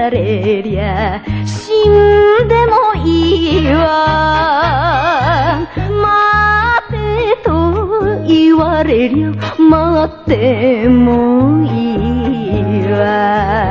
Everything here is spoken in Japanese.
われりゃ死んでもいいわ。待てと言われりゃ待ってもいいわ。